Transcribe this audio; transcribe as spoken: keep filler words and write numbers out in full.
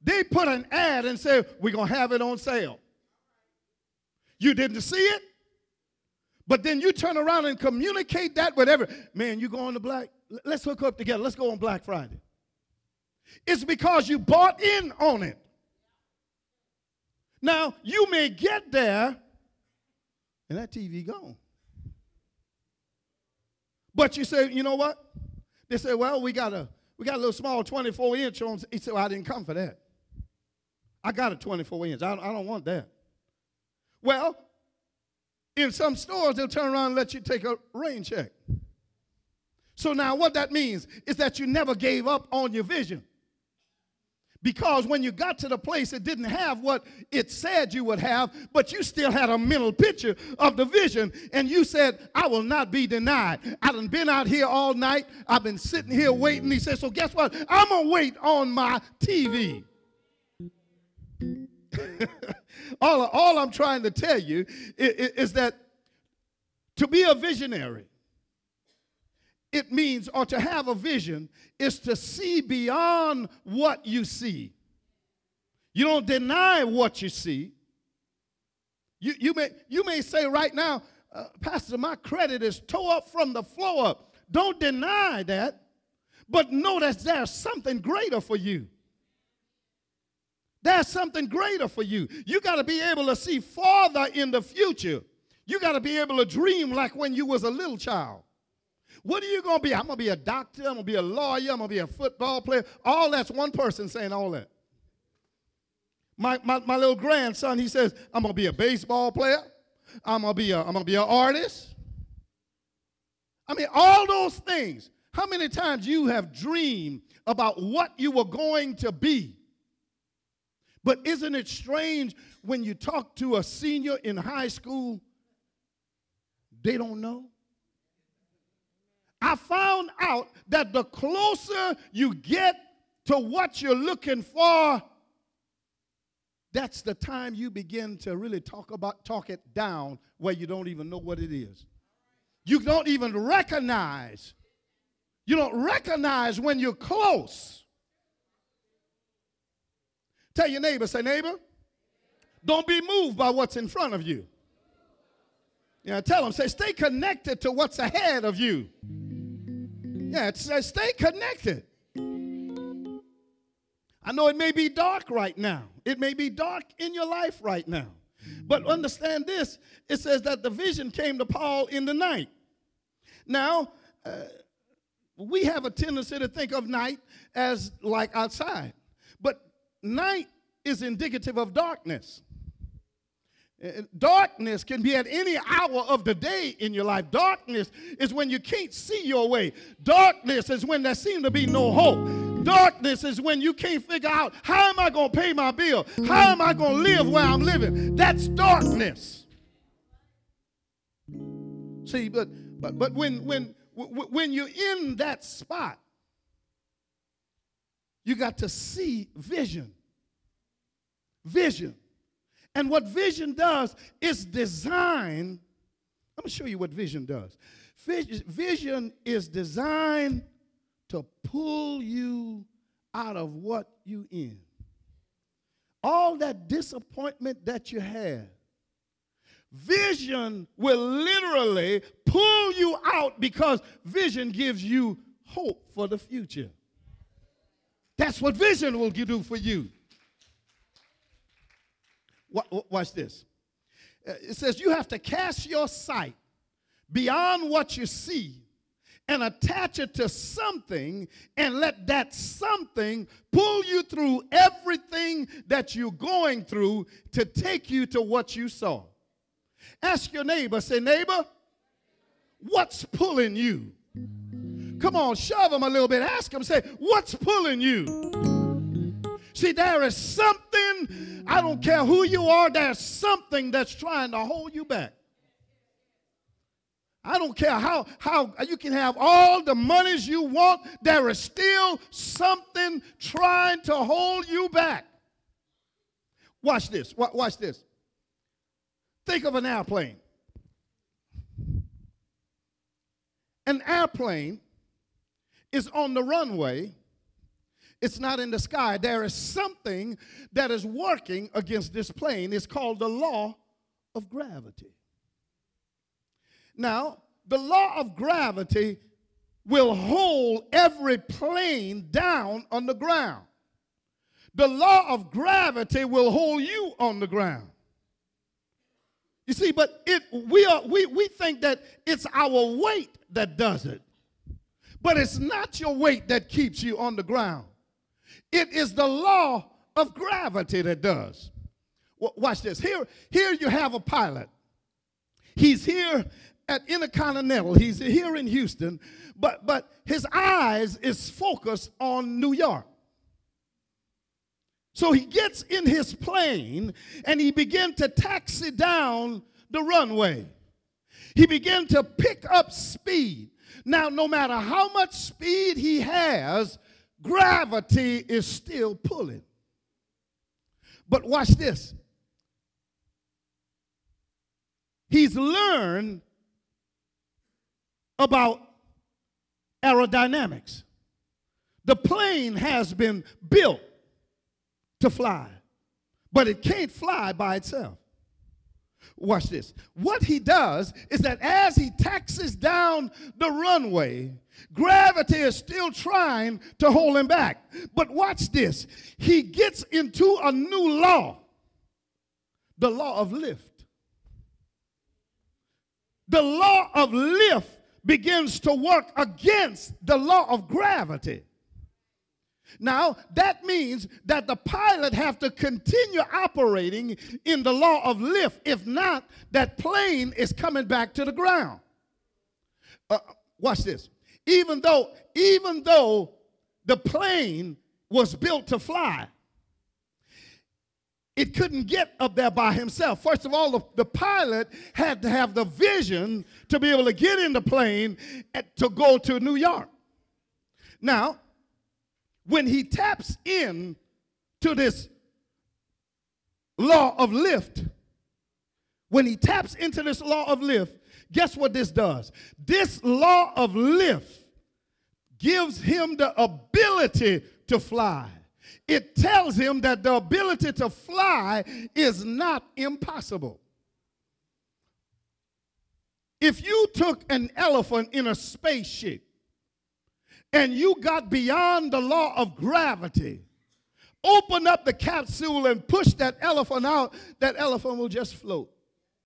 They put an ad and said, we're going to have it on sale. You didn't see it, but then you turn around and communicate that with every, man, you going to Black, let's hook up together. Let's go on Black Friday. It's because you bought in on it. Now, you may get there and that T V gone. But you say, you know what? They say, well, we got a we got a little small twenty-four inch on. He said, well, I didn't come for that. I got a twenty-four inch. I, I don't want that. Well, in some stores, they'll turn around and let you take a rain check. So now what that means is that you never gave up on your vision. Because when you got to the place, it didn't have what it said you would have, but you still had a mental picture of the vision, and you said, I will not be denied. I done been out here all night. I've been sitting here waiting. He said, so guess what? I'm going to wait on my T V. all, all I'm trying to tell you is, is that to be a visionary, it means, or to have a vision, is to see beyond what you see. You don't deny what you see. You, you, may, you may say right now, uh, Pastor, my credit is tore up from the floor up. Don't deny that, but know that there's something greater for you. There's something greater for you. You got to be able to see farther in the future. You got to be able to dream like when you was a little child. What are you going to be? I'm going to be a doctor. I'm going to be a lawyer. I'm going to be a football player. All that's one person saying all that. My, my, my little grandson, he says, I'm going to be a baseball player. I'm going to be a, I'm going to be an artist. I mean, all those things. How many times you have dreamed about what you were going to be? But isn't it strange when you talk to a senior in high school, they don't know? I found out that the closer you get to what you're looking for, that's the time you begin to really talk about, talk it down where you don't even know what it is. You don't even recognize. You don't recognize when you're close. Tell your neighbor, say, neighbor, don't be moved by what's in front of you. Yeah, tell them, say, stay connected to what's ahead of you. Yeah, say, stay connected. I know it may be dark right now. It may be dark in your life right now. But understand this. It says that the vision came to Paul in the night. Now, uh, we have a tendency to think of night as like outside. But night is indicative of darkness. Darkness can be at any hour of the day in your life. Darkness is when you can't see your way. Darkness is when there seems to be no hope. Darkness is when you can't figure out, how am I going to pay my bill? How am I going to live where I'm living? That's darkness. See, but but but when when when you're in that spot, you got to see vision. Vision. And what vision does is design. Let me show you what vision does. Vision is designed to pull you out of what you in. All that disappointment that you have, vision will literally pull you out because vision gives you hope for the future. That's what vision will do for you. Watch this. It says you have to cast your sight beyond what you see and attach it to something and let that something pull you through everything that you're going through to take you to what you saw. Ask your neighbor, say, neighbor, what's pulling you? Come on, shove him a little bit. Ask him, say, what's pulling you? See, there is something, I don't care who you are, there's something that's trying to hold you back. I don't care how, how you can have all the monies you want, there is still something trying to hold you back. Watch this, watch this. Think of an airplane. An airplane is on the runway. It's not in the sky. There is something that is working against this plane. It's called the law of gravity. Now, the law of gravity will hold every plane down on the ground. The law of gravity will hold you on the ground. You see, but it we are we we think that it's our weight that does it. But it's not your weight that keeps you on the ground. It is the law of gravity that does. W- watch this. Here, here you have a pilot. He's here at Intercontinental. He's here in Houston, but but his eyes is focused on New York. So he gets in his plane and he began to taxi down the runway. He began to pick up speed. Now, no matter how much speed he has, gravity is still pulling. But watch this. He's learned about aerodynamics. The plane has been built to fly, but it can't fly by itself. Watch this. What he does is that as he taxis down the runway, gravity is still trying to hold him back. But watch this. He gets into a new law, the law of lift. The law of lift begins to work against the law of gravity. Now, that means that the pilot have to continue operating in the law of lift. If not, that plane is coming back to the ground. Uh, watch this. Even though, even though the plane was built to fly, it couldn't get up there by himself. First of all, the, the pilot had to have the vision to be able to get in the plane at, to go to New York. Now, when he taps in to this law of lift, when he taps into this law of lift, guess what this does? This law of lift gives him the ability to fly. It tells him that the ability to fly is not impossible. If you took an elephant in a spaceship and you got beyond the law of gravity, open up the capsule and push that elephant out, that elephant will just float.